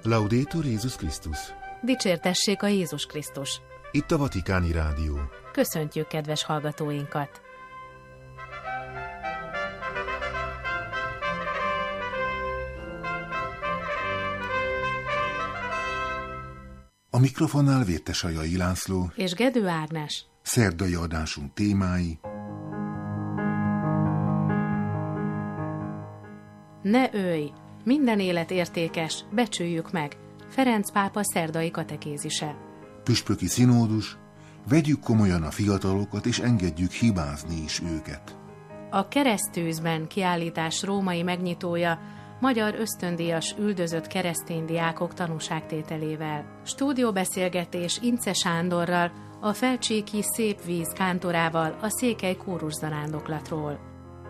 Laudetur Jézus Krisztus! Dicsértessék a Jézus Krisztus! Itt a Vatikáni Rádió. Köszöntjük kedves hallgatóinkat! A mikrofonnál Vértesajai László és Gedő Ágnes. Szerdai adásunk témái: Ne ölj! Minden élet értékes, becsüljük meg! Ferenc pápa szerdai katekézise. Püspöki szinódus: vegyük komolyan a fiatalokat és engedjük hibázni is őket. A Keresztűzben kiállítás római megnyitója magyar ösztöndíjas üldözött keresztény diákok tanúságtételével. Stúdióbeszélgetés Ince Sándorral, a Felcsíki Szép Víz kántorával a székely kóruszarándoklatról.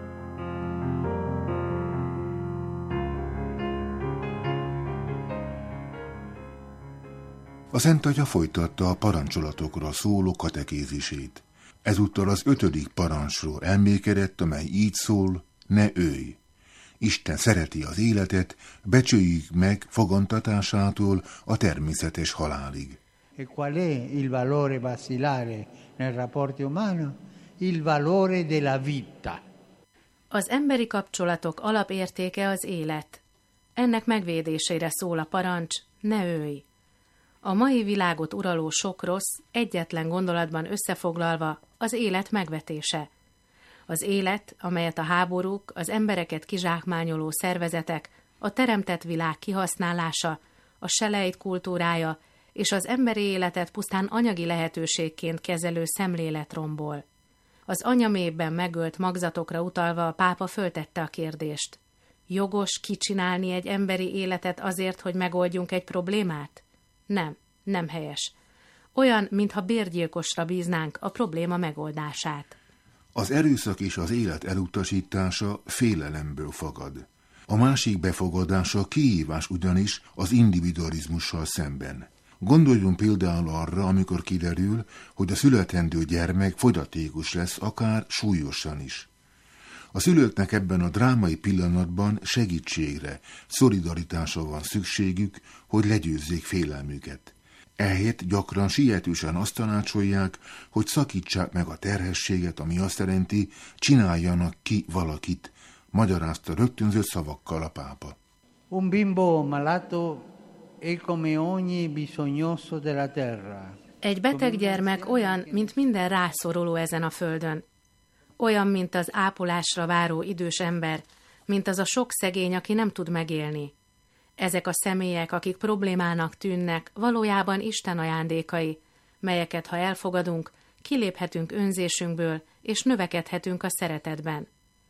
A Szent Atya folytatta a parancsolatokra szóló katekézisét. Ezúttal az 5. parancsról elmékedett, amely így szól: ne ölj! Isten szereti az életet, becsüljük meg fogantatásától a természetes halálig. E qual è il valore basilare nel rapporto umano? Il valore della vita. Az emberi kapcsolatok alapértéke az élet. Ennek megvédésére szól a parancs: ne ölj! A mai világot uraló sok rossz egyetlen gondolatban összefoglalva az élet megvetése. Az élet, amelyet a háborúk, az embereket kizsákmányoló szervezetek, a teremtett világ kihasználása, a selejt kultúrája és az emberi életet pusztán anyagi lehetőségként kezelő szemléletrombol. Az anyaméhben megölt magzatokra utalva a pápa föltette a kérdést: jogos kicsinálni egy emberi életet azért, hogy megoldjunk egy problémát? Nem helyes. Olyan, mintha bérgyilkosra bíznánk a probléma megoldását. Az erőszak és az élet elutasítása félelemből fakad. A másik befogadása kihívás ugyanis az individualizmussal szemben. Gondoljunk például arra, amikor kiderül, hogy a születendő gyermek fogyatékos lesz, akár súlyosan is. A szülőknek ebben a drámai pillanatban segítségre, szolidaritásra van szükségük, hogy legyőzzék félelmüket. Ehelyett gyakran sietősen azt tanácsolják, hogy szakítsák meg a terhességet, ami azt jelenti, csináljanak ki valakit, magyarázta rögtönzött szavakkal a pápa. Un bimbo malato è come ogni bisognoso della terra. Egy beteg gyermek olyan, mint minden rászoruló ezen a földön. Olyan, mint az ápolásra váró idős ember, mint az a sok szegény, aki nem tud megélni. Ezek a személyek, akik problémának tűnnek, valójában Isten ajándékai, melyeket, ha elfogadunk, kiléphetünk önzésünkből, és növekedhetünk a szeretetben.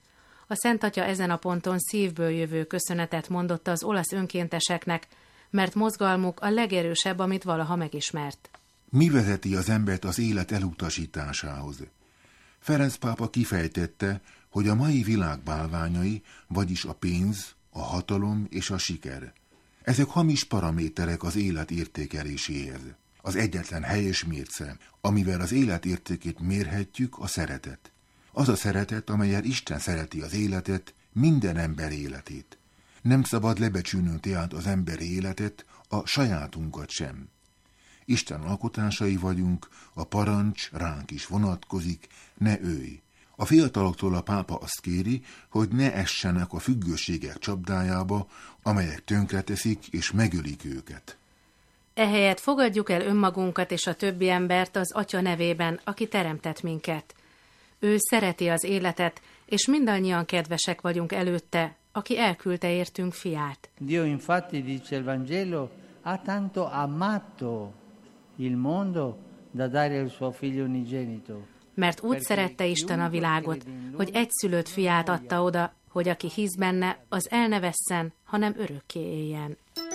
A Szent Atya ezen a ponton szívből jövő köszönetet mondott az olasz önkénteseknek, mert mozgalmuk a legerősebb, amit valaha megismert. Mi vezeti az embert az élet elutasításához? Ferenc pápa kifejtette, hogy a mai világ bálványai, vagyis a pénz, a hatalom és a siker. Ezek hamis paraméterek az élet értékeléséhez. Az egyetlen helyes mérce, amivel az élet értékét mérhetjük, a szeretet. Az a szeretet, amellyel Isten szereti az életet, minden ember életét. Nem szabad lebecsülnünk tehát az emberi életet, a sajátunkat sem. Isten alkotásai vagyunk, a parancs ránk is vonatkozik: ne ölj! A fiataloktól a pápa azt kéri, hogy ne essenek a függőségek csapdájába, amelyek tönkreteszik és megölik őket. Ehelyett fogadjuk el önmagunkat és a többi embert az Atya nevében, aki teremtett minket. Ő szereti az életet, és mindannyian kedvesek vagyunk előtte, aki elküldte értünk fiát. Dio infatti, dice il Vangelo, ha tanto amato il mondo da dare il suo figlio unigenito. Mert úgy szerette Isten a világot, hogy egyszülött fiát adta oda, hogy aki hisz benne, az el ne vesszen, hanem örökké éljen.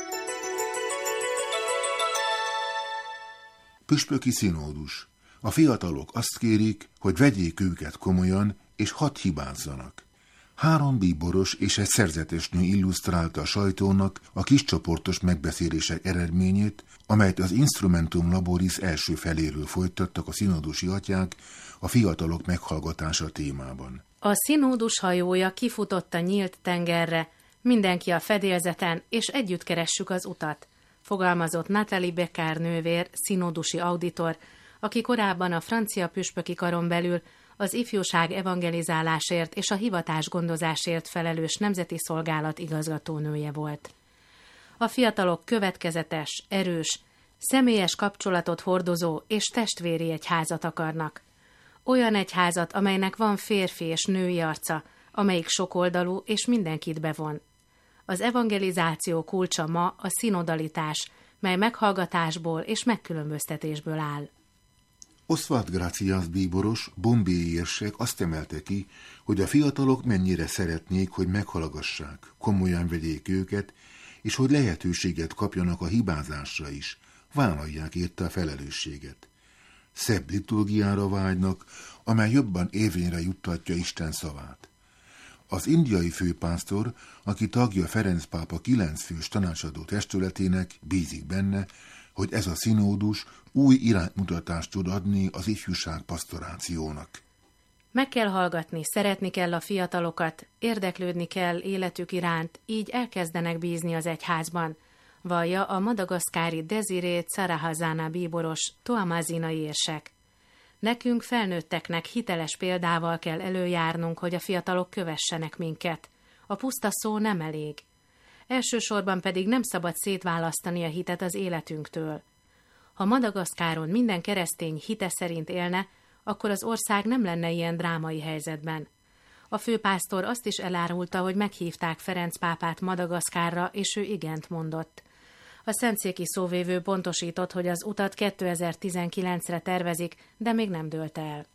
Püspöki szinódus. A fiatalok azt kérik, hogy vegyék őket komolyan, és hadd hibázzanak. 3 bíboros és egy szerzetes nő illusztrálta a sajtónak a kiscsoportos megbeszélések eredményét, amelyet az Instrumentum Laboris első feléről folytattak a szinodusi atyák a fiatalok meghallgatása témában. A szinódus hajója kifutott a nyílt tengerre, mindenki a fedélzeten, és együtt keressük az utat. fogalmazott Nathalie Becker nővér, színódusi auditor, aki korábban a francia püspöki karon belül az ifjúság evangelizálásért és a hivatás gondozásért felelős nemzeti szolgálat igazgatónője volt. A fiatalok következetes, erős, személyes kapcsolatot hordozó és testvéri egyházat akarnak. Olyan egyházat, amelynek van férfi és női arca, amelyik sokoldalú és mindenkit bevon. Az evangelizáció kulcsa ma a szinodalitás, mely meghallgatásból és megkülönböztetésből áll. Oswald Gracias bíboros, bombéi érsek azt emelte ki, hogy a fiatalok mennyire szeretnék, hogy meghallgassák, komolyan vegyék őket, és hogy lehetőséget kapjanak a hibázásra is, vállalják érte a felelősséget. Szebb liturgiára vágynak, amely jobban érvényre juttatja Isten szavát. Az indiai főpásztor, aki tagja Ferenc pápa 9 fős tanácsadó testületének, bízik benne, hogy ez a szinódus új iránymutatást tud adni az ifjúság pasztorációnak. Meg kell hallgatni, szeretni kell a fiatalokat, érdeklődni kell életük iránt, így elkezdenek bízni az egyházban, vallja a madagaszkári Desiré Tsarahazana bíboros, toamazinai érsek. Nekünk felnőtteknek hiteles példával kell előjárnunk, hogy a fiatalok kövessenek minket. A puszta szó nem elég. Elsősorban pedig nem szabad szétválasztani a hitet az életünktől. Ha Madagaszkáron minden keresztény hite szerint élne, akkor az ország nem lenne ilyen drámai helyzetben. A főpásztor azt is elárulta, hogy meghívták Ferenc pápát Madagaszkárra, és ő igent mondott. A szentszéki szóvivő pontosított, hogy az utat 2019-re tervezik, de még nem dőlt el.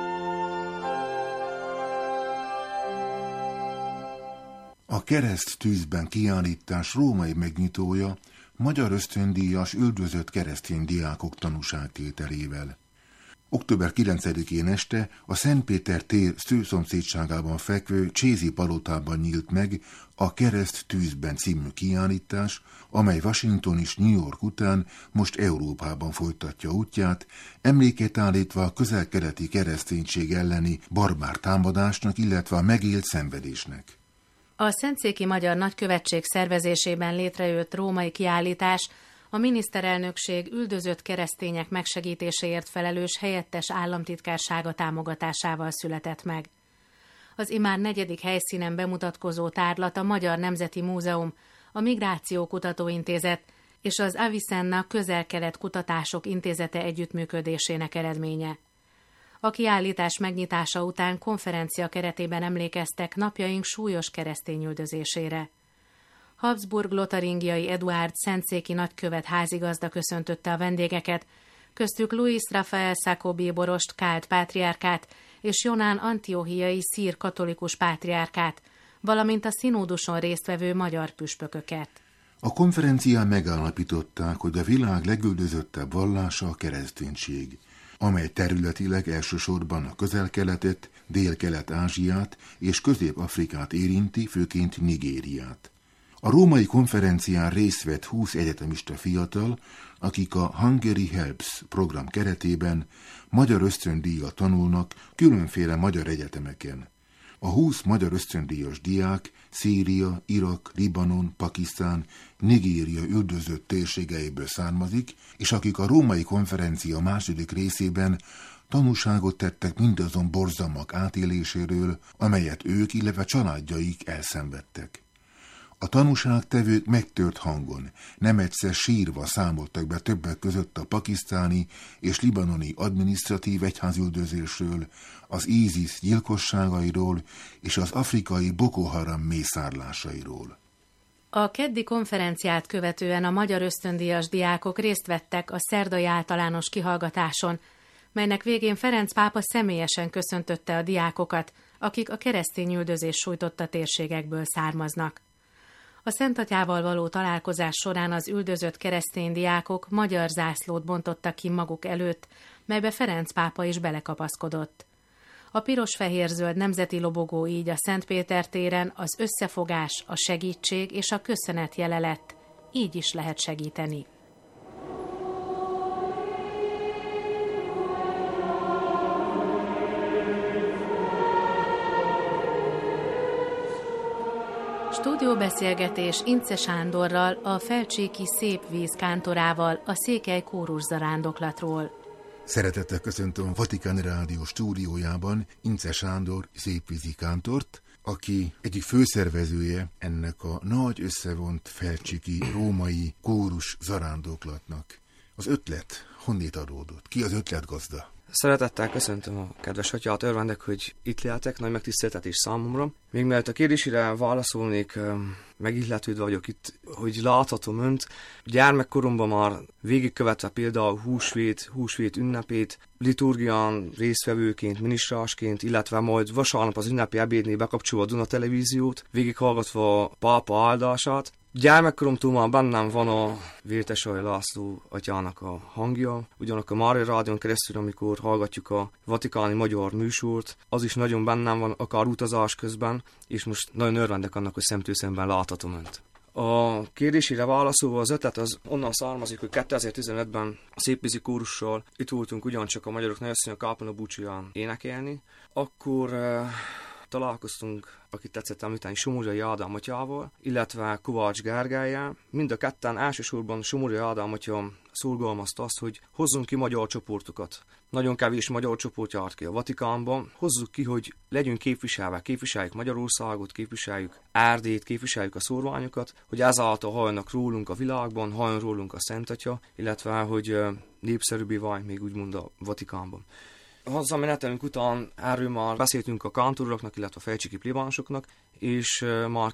A Kereszt tűzben kiállítás római megnyitója magyar ösztöndíjas üldözött keresztény diákok tanúságtételével. Október 9-én este a Szentpéter tér szomszédságában fekvő Csézi palotában nyílt meg a Kereszt tűzben című kiállítás, amely Washington és New York után most Európában folytatja útját, emléket állítva a közel-keleti kereszténység elleni barbár támadásnak, illetve a megélt szenvedésnek. A Szentszéki Magyar Nagykövetség szervezésében létrejött római kiállítás a miniszterelnökség üldözött keresztények megsegítéséért felelős helyettes államtitkársága támogatásával született meg. Az immár 4. helyszínen bemutatkozó tárlat a Magyar Nemzeti Múzeum, a Migráció Kutatóintézet és az Avicenna Közel-Kelet Kutatások Intézete együttműködésének eredménye. A kiállítás megnyitása után konferencia keretében emlékeztek napjaink súlyos keresztényüldözésére. Habsburg-lotaringiai Eduárd szentszéki nagykövet házigazda köszöntötte a vendégeket, köztük Luis Rafael Sacco bíborost, kált pátriárkát és Jonán antiochiai szír katolikus pátriárkát, valamint a színóduson résztvevő magyar püspököket. A konferencián megállapították, hogy a világ legüldözöttebb vallása a kereszténység, amely területileg elsősorban a Közel-Keletet, Dél-Kelet-Ázsiát és Közép-Afrikát érinti, főként Nigériát. A római konferencián részt vett 20 egyetemista fiatal, akik a Hungary Helps program keretében magyar ösztöndíjjal tanulnak különféle magyar egyetemeken. A 20 magyar ösztöndíjas diák Szíria, Irak, Libanon, Pakisztán, Nigéria üldözött térségeiből származik, és akik a római konferencia második részében tanúságot tettek mindazon borzalmak átéléséről, amelyet ők, illetve családjaik elszenvedtek. A tanúságtevők megtört hangon, nem egyszer sírva számoltak be többek között a pakisztáni és libanoni adminisztratív egyházüldözésről, az ISIS gyilkosságairól és az afrikai Boko Haram mészárlásairól. A keddi konferenciát követően a magyar ösztöndíjas diákok részt vettek a szerdai általános kihallgatáson, melynek végén Ferenc pápa személyesen köszöntötte a diákokat, akik a keresztényüldözés sújtotta térségekből származnak. A Szentatyával való találkozás során az üldözött keresztény diákok magyar zászlót bontottak ki maguk előtt, melybe Ferenc pápa is belekapaszkodott. A piros-fehér-zöld nemzeti lobogó így a Szentpéter téren az összefogás, a segítség és a köszönet jele lett. Így is lehet segíteni. Stúdióbeszélgetés Incze Sándorral, a Felcsíki Szép Víz kántorával a Székely kórus zarándoklatról. Szeretettel köszöntöm a Vatikán Rádió stúdiójában Incze Sándor szépvízi kántort, aki egyik főszervezője ennek a nagy összevont felcsiki római kórus zarándoklatnak. Az ötlet honnét adódott? Ki az ötletgazda? Szeretettel köszöntöm a kedves atyát, örvendek, hogy itt lehetek, nagy megtiszteltetés számomra. Még mielőtt a kérdésére válaszolnék, megilletődve vagyok itt, hogy láthatom önt. Gyermekkoromban már végigkövetve például húsvét ünnepét, liturgián résztvevőként, minisztrásként, illetve majd vasárnap az ünnepi ebédnél bekapcsolva a Duna televíziót, végighallgatva a pápa áldását. Gyermekkoromtól már bennem van a Vértesay László atyának a hangja, ugyanakkor a Mária Rádión keresztül, amikor hallgatjuk a vatikáni magyar műsort, az is nagyon bennem van, akár utazás közben, és most nagyon örvendek annak, hogy szemtől-szemben láthatom önt. A kérdésére válaszolva az ötlet az onnan származik, hogy 2015-ben a Szépvízi kórussal itt voltunk ugyancsak a Magyarok Nagyasszonya kápolna búcsúján énekelni, akkor találkoztunk, akit tetszett említeni, Somogyai Ádám atyával, illetve Kovács Gergellyel. Mind a ketten elsősorban Somogyai Ádám atya szorgalmazta azt, hogy hozzunk ki magyar csoportokat. Nagyon kevés magyar csoport járt ki a Vatikánban. Hozzuk ki, hogy legyünk képviselve, képviseljük Magyarországot, képviseljük Erdélyt, képviseljük a szórványokat, hogy ezáltal halljanak rólunk a világban, halljon rólunk a Szent Atya, illetve hogy népszerűbbé váljunk még úgymond a Vatikánban. Hazamenetelünk után erről már beszéltünk a kántoroknak, illetve a felcsiki plébánosoknak, és már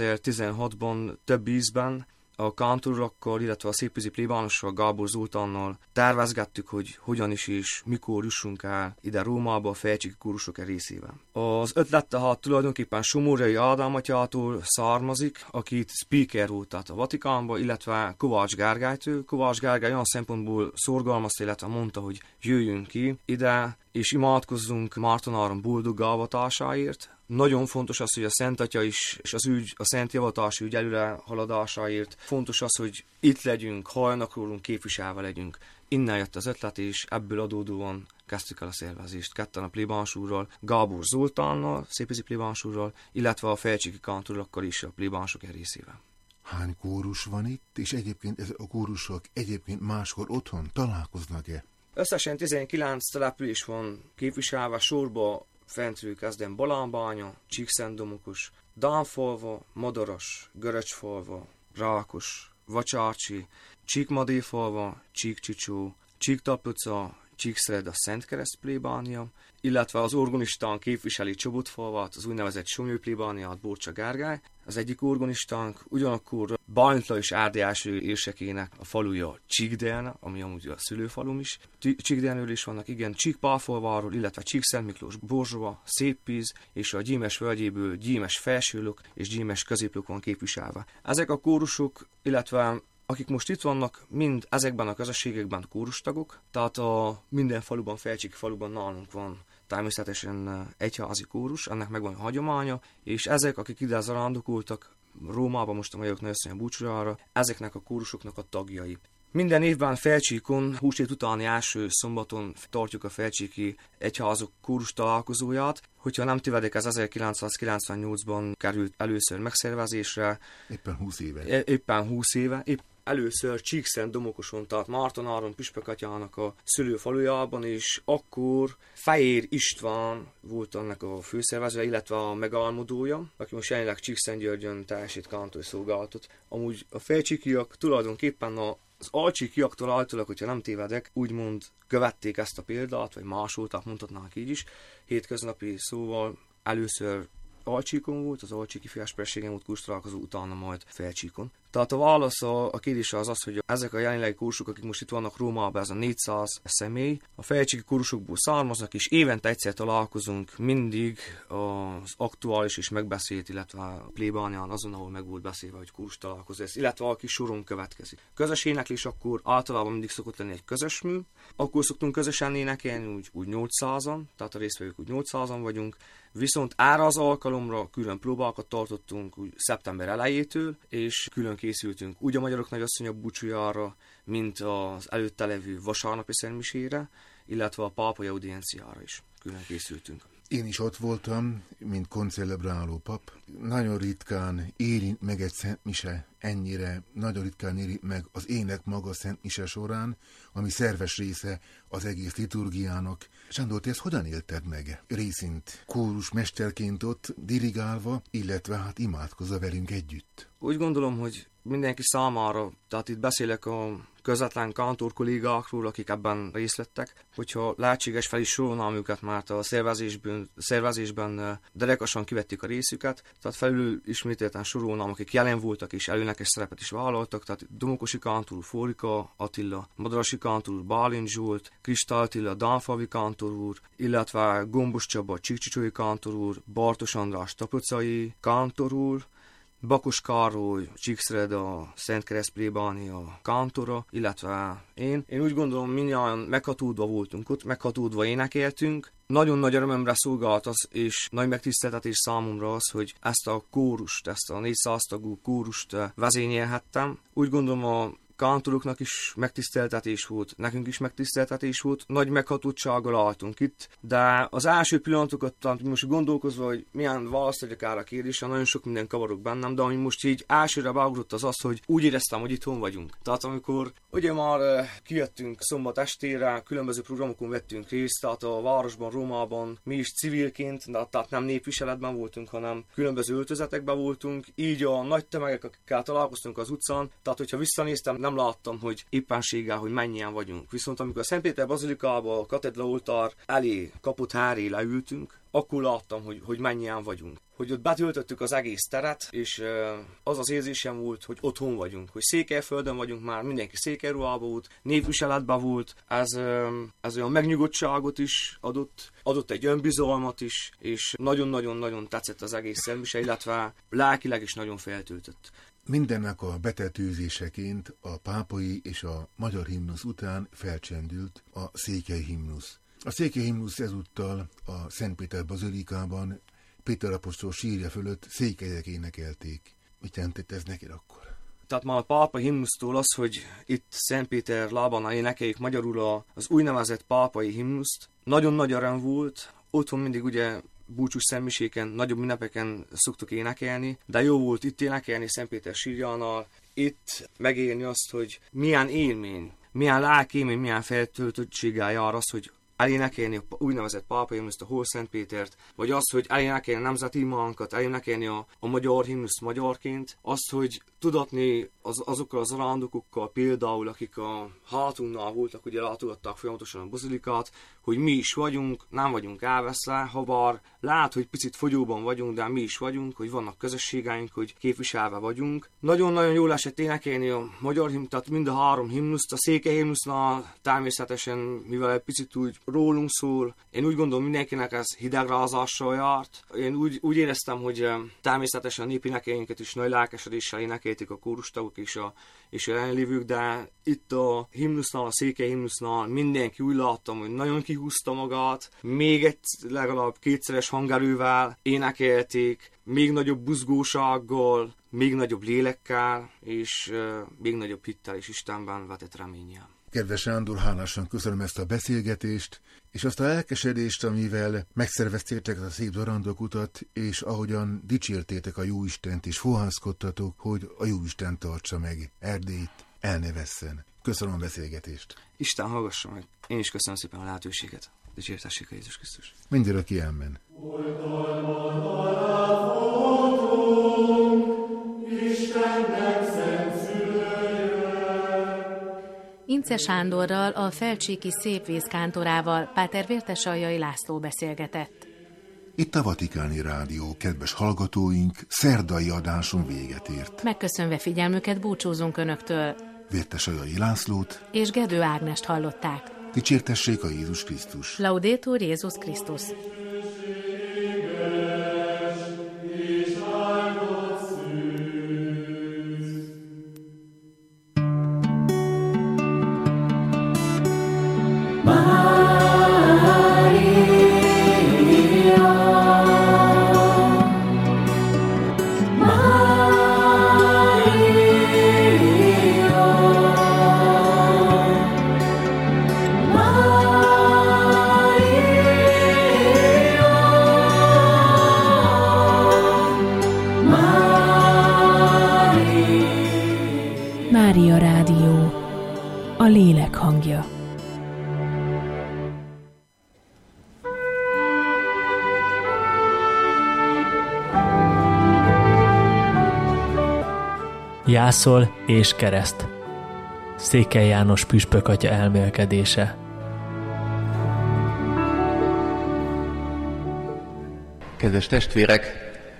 2016-ban több ízben akántorokkal, illetve a szépvízi plébánossal, Gábor Zoltánnal tervezgettük, hogy hogyan is és mikor jussunk el ide Rómába a felcsiki kórusok részével. Az ötlet tehát tulajdonképpen Somogyai Ádám atyától származik, aki itt speaker volt tehát a Vatikánban, illetve Kovács Gergelytől. Kovács Gergely olyan szempontból szorgalmazta, illetve mondta, hogy jöjjünk ki ide, és imádkozzunk Mártonáron boldog gálvatásáért. Nagyon fontos az, hogy a Szent Atya is, és az ügy, a Szent Javatási ügy előre haladásáért. Fontos az, hogy itt legyünk, halljanak rólunk, képviselve legyünk. Innen jött az ötlet, és ebből adódóan kezdtük el a szervezést. Ketten a plébános úrral, Gábor Zoltánnal, szépvízi plébános úrral, illetve a felcsiki kántorokkal is a plébánosok részével. Hány kórus van itt, és egyébként ezek a kórusok egyébként máskor otthon találkoznak-e? Összesen 19 település van képviselve, sorba fentről kezdem Balánbánya, Csíkszentdomokos, Dánfalva, Madaras, Göröcsfalva, Rákos, Vacsárcsi, Csíkmadéfalva, Csíkcsicsó, Csíktapoca, Csíkszred a Szentkereszt plébánia, illetve az orgonistán képviseli Csobotfalvat, az úgynevezett Somlyó plébániát Borcsa Gergely. Az egyik orgonistánk, ugyanakkor Bálintla és Erdély első érsekének a faluja Csíkdelna, ami amúgy a szülőfalum is. Csíkdelnől is vannak, igen, Csíkpálfalváról, illetve Csíkszent Miklós Borzsova, Szépvíz és a Gyímes völgyéből Gyímes felsőlök és Gyímes középlök van képviselve. Ezek a kórusok, illetve akik most itt vannak, mind ezekben a közösségekben kórustagok, tehát a minden faluban, felcsiki faluban nálunk van természetesen egyházi kórus, ennek megvan a hagyománya, és ezek, akik ide zarándokoltak Rómába, most a Magyarok Nagyasszonya búcsújára, ezeknek a kórusoknak a tagjai. Minden évben Felcsíkon, húsvét utáni első szombaton tartjuk a felcsíki egyházok kórus találkozóját. Hogyha nem tévedek, ez 1998-ban került először megszervezésre. Éppen 20 éve. Éppen 20 éve. Először Csíkszentdomokoson, tehát Mártonáron Püspök atyának a szülőfalujában, és akkor Fejér István volt annak a főszervezője, illetve a megálmodója, aki most jelenleg Csíkszentgyörgyön teljesít kántori szolgálatot. Amúgy a felcsíkiak tulajdonképpen az alcsíkiaktól általában, hogyha nem tévedek, úgymond követték ezt a példát, vagy másolták, mondhatnánk így is. Hétköznapi szóval először Alcsíkon volt, az alcsíki fiásperségen volt kurstalálkozó, utána majd Felcsíkon. Tehát a válasz a kérdésre az, hogy ezek a jelenlegi kórusok, akik most itt vannak Rómában, ez a 400 személy, a felcsíki kórusokból származnak, és évente egyszer találkozunk mindig az aktuális és megbeszélt, illetve a plébánián azon, ahol meg volt beszélve, hogy kórus találkozó lesz, illetve aki soron következik. Közös éneklés akkor általában mindig szokott lenni egy közös mű, akkor szoktunk közösen énekelni, úgy 800-an, tehát a résztvevők úgy 800-an vagyunk, viszont erre az alkalomra külön próbákat tartottunk úgy szeptember elejétől, és külön készültünk úgy a Magyarok Nagyasszonya búcsújára, mint az előtte levő vasárnapi szentmisére, illetve a pápai audienciára is külön készültünk. Én is ott voltam, mint koncelebráló pap. Nagyon ritkán érint meg egy szentmise ennyire, nagyon ritkán érint meg az ének maga szentmise során, ami szerves része az egész liturgiának. Sándor, te ezt hogyan élted meg? Részint kórusmesterként ott dirigálva, illetve hát imádkozva velünk együtt. Úgy gondolom, hogy mindenki számára, tehát itt beszélek a közvetlen kántor kollégákról, akik ebben részt vettek, hogyha lehetséges fel is sorolnám őket, mert a szervezésben derekasan kivették a részüket, tehát felül ismételten sorolnám, akik jelen voltak és előnekes szerepet is vállaltak, tehát Domokosi kántor úr, Fórika Attila, Madarasi kántor úr, Bálint Zsolt, Krista Attila, Dánfalvi kántor úr, illetve Gombos Csaba, Csíkcsicsói kántor úr, Bartos András, Tapocai kántor úr, Bakos Károly, Csíkszereda, Szentkeresztplébáni a kántora, illetve én. Én úgy gondolom, mindjárt meghatódva voltunk ott, meghatódva énekeltünk. Nagyon nagy örömömre szolgált az, és nagy megtiszteltetés számomra az, hogy ezt a kórust, ezt a 400 tagú kórust vezényelhettem. Úgy gondolom, a kántoroknak is megtiszteltetés volt, nekünk is megtiszteltetés volt, nagy meghatottsággal álltunk itt, de az első pillanatokat, most gondolkozva, hogy milyen választ adjak erre a kérdésre, nagyon sok minden kavarok bennem, de ami most így elsőre beugrott az, hogy úgy éreztem, hogy itthon vagyunk. Tehát amikor ugye már kijöttünk szombat estére, különböző programokon vettünk részt, tehát a városban, Rómában mi is civilként, tehát nem népviseletben voltunk, hanem különböző öltözetekben voltunk, így a nagy tömegek, akikkel találkoztunk az utcán, tehát hogyha visszanéztem, nem láttam, hogy éppenséggel, hogy mennyien vagyunk. Viszont amikor a Szentpéter bazilikába, a katedra oltár elé, kaput háré leültünk, akkor láttam, hogy mennyien vagyunk. Hogy ott betöltöttük az egész teret, és az az érzésem volt, hogy otthon vagyunk. Hogy Székelyföldön vagyunk már, mindenki székelyruhában volt, névviseletben volt, ez olyan megnyugodtságot is adott egy önbizalmat is, és nagyon-nagyon-nagyon tetszett az egész szentmise, illetve lelkileg is nagyon feltöltött. Mindennek a betetőzéseként a pápai és a magyar himnusz után felcsendült a székely himnusz. A székely himnusz ezúttal a Szentpéter bazilikában Péter apostol sírja fölött székelyek énekelték. Mit jelentett ez neked akkor? Tehát már a pápai himnusztól az, hogy itt Szentpéter lábánál énekeljük magyarul az úgynevezett pápai himnuszt. Nagyon nagy öröm volt, otthon mindig ugye búcsús szentmiséken, nagyobb ünnepeken szoktuk énekelni, de jó volt itt énekelni Szentpéter sírjánál, itt megélni azt, hogy milyen élmény, milyen lelkélmény, milyen feltöltöttséggel jár az, hogy elénekelni a úgynevezett pápai himnuszt, a Holszentpétert, vagy az, hogy elénekelni a nemzeti imánkat, elénekelni a magyar himnuszt magyarként, azt, hogy tudatni azokkal az zarándokokkal például, akik a hátunknál voltak, ugye látogatták folyamatosan a bazilikát, hogy mi is vagyunk, nem vagyunk elveszve, habár lehet, hogy picit fogyóban vagyunk, de mi is vagyunk, hogy vannak közösségeink, hogy képviselve vagyunk. Nagyon-nagyon jól esett énekelni a magyar himnuszt, tehát mind a három himnuszt, a székely himnusznál természetesen, mivel egy picit úgy rólunk szól, én úgy gondolom, mindenkinek ez hidegrázással járt. Én úgy éreztem, hogy természetesen a népénekeljünket is nagy lelkesedéssel énekelték a kórustagok és a jelenlévők, de itt a himnusznál, a székely himnusznál mindenki úgy láttam, hogy nagyon kihúzta magát, még legalább kétszeres hangerővel énekelték, még nagyobb buzgósággal, még nagyobb lélekkel, és még nagyobb hittel és Istenben vetett reménnyel. Kedves Sándor, hálásan köszönöm ezt a beszélgetést, és azt a lelkesedést, amivel megszerveztétek a szép zarándokutat, és ahogyan dicsértétek a Jóistent, és fohászkodtatok, hogy a Jóisten tartsa meg Erdélyt, el ne vesszen. Köszönöm a beszélgetést. Isten hallgassa meg. Én is köszönöm szépen a lehetőséget. Dicsértessék a Jézus Krisztus. Mindörökké amen. Ince Sándorral, a Felcsíki Szépvíz kántorával Páter Vértesaljai László beszélgetett. Itt a Vatikáni Rádió, kedves hallgatóink, szerdai adáson véget ért. Megköszönve figyelmüket búcsúzunk Önöktől. Vértesaljai Lászlót és Gedő Ágnest hallották. Dicsértessék a Jézus Krisztus. Laudetur Jézus Krisztus. a lélek hangja. Jászol és kereszt. Székely János püspök atya elmélkedése. Kedves testvérek,